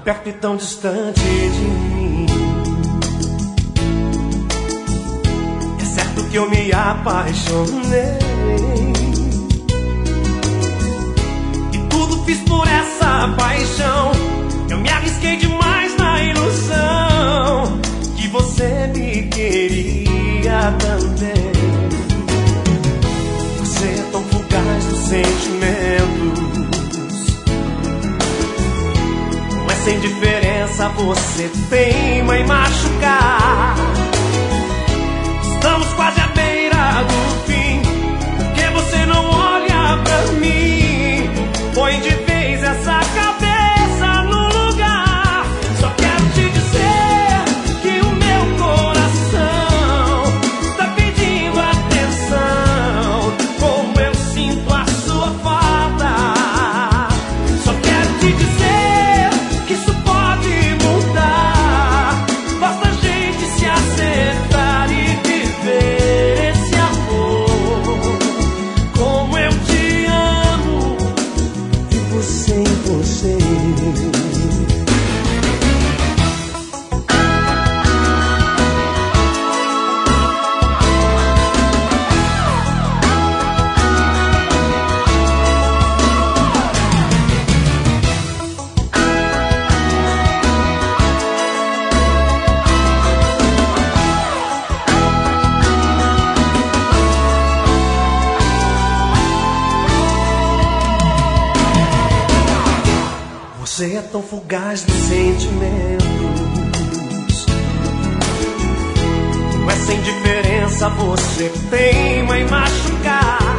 perto e tão distante de mim. É certo que eu me apaixonei e tudo fiz por essa paixão. Eu me arrisquei demais na ilusão que você me queria também. Você é tão fugaz dos sentimentos, não é sem diferença, você teima em machucar. Estamos quase à beira do fim, porque você não olha pra mim. Põe de vez essa cabeça no lugar. Só quero te dizer que o meu coração tá pedindo atenção, como eu sinto a sua falta. Só quero te dizer que isso pode mudar. Basta a gente se acertar e viver esse amor. Como eu te amo, vivo sem você. Você é tão fugaz dos sentimentos, não é sem diferença, você teima em machucar.